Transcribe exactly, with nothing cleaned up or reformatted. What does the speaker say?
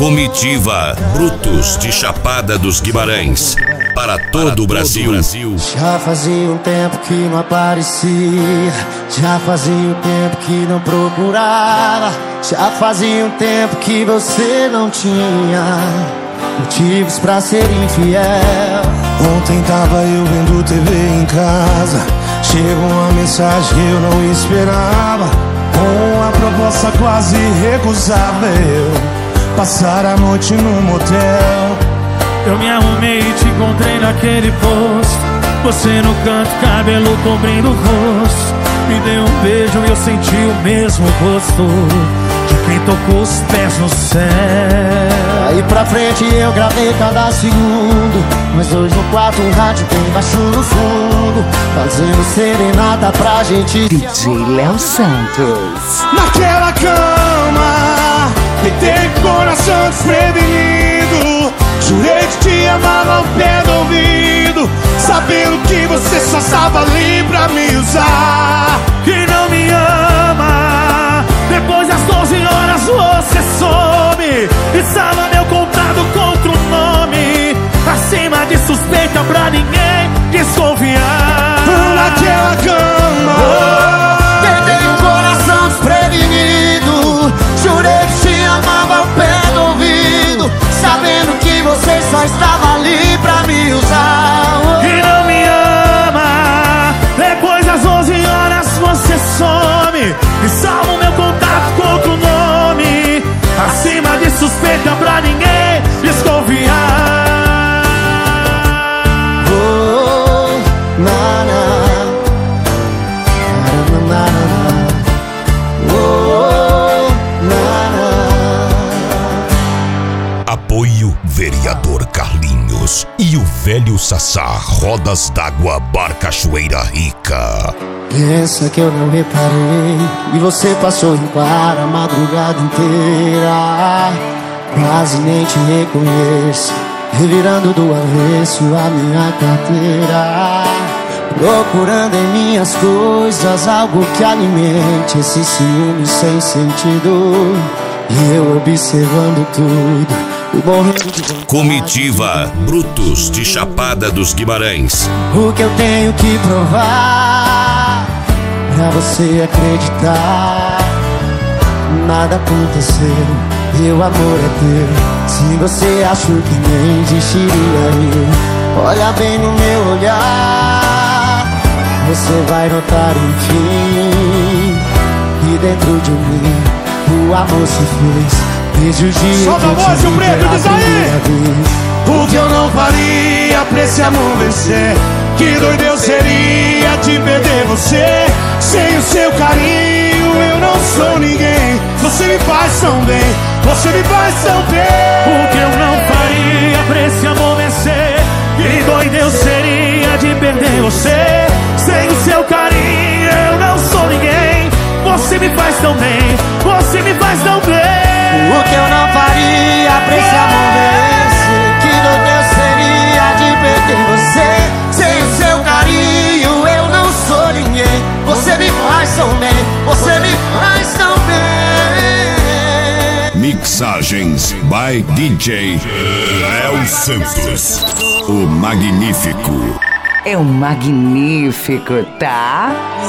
Comitiva Brutos de Chapada dos Guimarães, para todo o Brasil. Já fazia um tempo que não aparecia, já fazia um tempo que não procurava, já fazia um tempo que você não tinha motivos pra ser infiel. Ontem tava eu vendo T V em casa, chegou uma mensagem que eu não esperava, com uma proposta quase recusável: passar a noite no motel. Eu me arrumei e te encontrei naquele posto, você no canto, cabelo cobrindo o rosto. Me deu um beijo e eu senti o mesmo gosto de quem tocou os pés no céu. Aí pra frente eu gravei cada segundo, nós dois no quarto, um rádio bem baixo no fundo, fazendo serenata pra gente. D J Léo Santos. Naquela cama, deitei com o coração desprevenido, jurei que te amava ao pé do ouvido, sabendo que você só estava ali pra me usar. Que não me ama, depois das doze horas você some e salva meu contato contra o nome, acima de suspeita pra ninguém desconfiar. Naquela cama, oh, deitei um coração desprevenido, jurei que te amava ao pé do ouvido, sabendo que você só estava ali pra me usar. Oh, que não me ama, depois das onze horas você some e salva o meu contato contra o nome, acima de suspeita pra ninguém desconfiar. oh, na, na, na, na, na. Oh, na, na. Apoio Vereador Carlinhos e o velho Sassá, Rodas d'Água, Bar Cachoeira Rica. Pensa que eu não reparei e você passou em para a madrugada inteira, quase nem te reconheço, revirando do avesso a minha carteira, procurando em minhas coisas algo que alimente esse ciúme sem sentido, e eu observando tudo e morrendo de vontade. Comitiva Brutos de Chapada dos Guimarães. O que eu tenho que provar pra você acreditar? Nada aconteceu, meu amor é teu. Se você achou que nem existiria eu, olha bem no meu olhar, você vai notar enfim que dentro de mim o amor se fez. Desde o dia solta a voz, o preto, diz aí! O que eu não faria pra esse amor vencer? Que doido eu seria de perder você. Sem o seu carinho eu não sou ninguém. Você me faz tão bem, você me faz tão bem. O que eu não faria pra esse amor vencer? Que doido eu seria de perder você. Sem o seu carinho eu não sou ninguém. Você me faz tão bem, você me faz tão bem. O que eu não faria pra esse amor vencer? Que doido eu seria de perder você. Sem o seu carinho eu não sou ninguém. Você me faz tão bem, você me faz tão bem. Mixagens by D J Léo Santos, o Magnífico. É um magnífico, tá?